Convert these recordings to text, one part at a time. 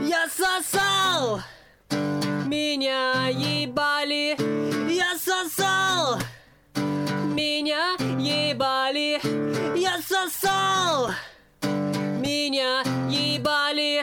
Я сосал, меня ебали. Я сосал, меня ебали. Я сосал, меня ебали.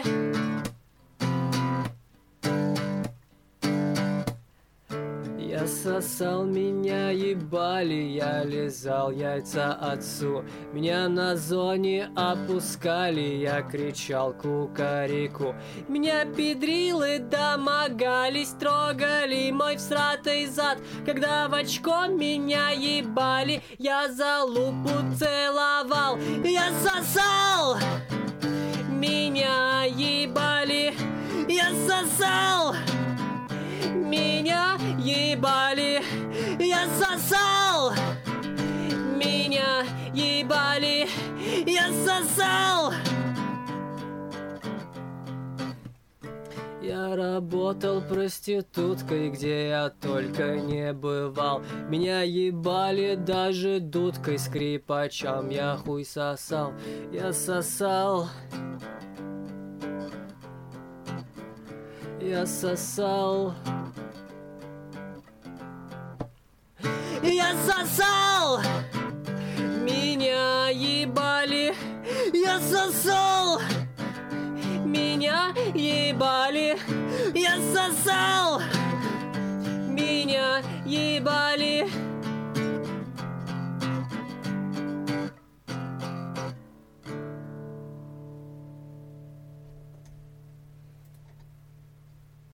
Я сосал, меня ебали, я лизал яйца отцу. Меня на зоне опускали, я кричал кукареку. Меня педрилы домогались, трогали мой всратый зад. Когда в очко меня ебали, я за лупу целовал. Я сосал, меня ебали. Я сосал, меня ебали. Я сосал, меня ебали. Я сосал. Я работал проституткой, где я только не бывал. Меня ебали даже дудкой, скрипачам я хуй сосал. Я сосал. Я сосал. Я сосал, меня ебали. Я сосал, меня ебали. Я сосал, меня ебали.